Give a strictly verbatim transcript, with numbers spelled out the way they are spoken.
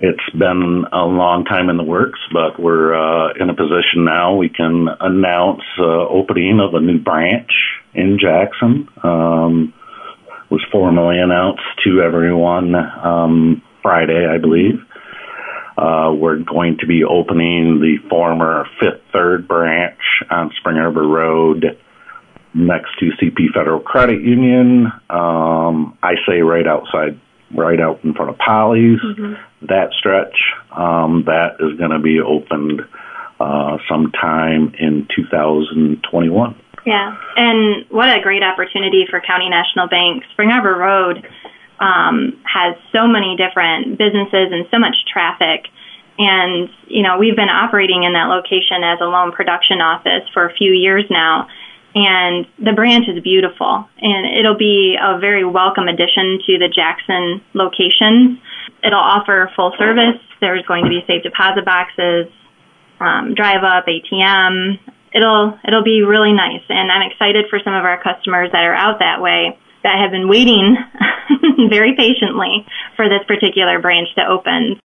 It's been a long time in the works, but we're uh, in a position now we can announce uh, opening of a new branch in Jackson. Um, was formally announced to everyone um, Friday, I believe. Uh, we're going to be opening the former Fifth Third branch on Spring Arbor Road next to C P Federal Credit Union. Um, I say right outside, right out in front of Polly's, mm-hmm. that stretch. Um, that is going to be opened uh, sometime in two thousand twenty-one. Yeah, and what a great opportunity for County National Bank. Spring Arbor Road um, has so many different businesses and so much traffic. And, you know, we've been operating in that location as a loan production office for a few years now. And the branch is beautiful. And it'll be a very welcome addition to the Jackson location. It'll offer full service. There's going to be safe deposit boxes, um, drive up, A T M. It'll it'll be really nice, and I'm excited for some of our customers that are out that way that have been waiting very patiently for this particular branch to open.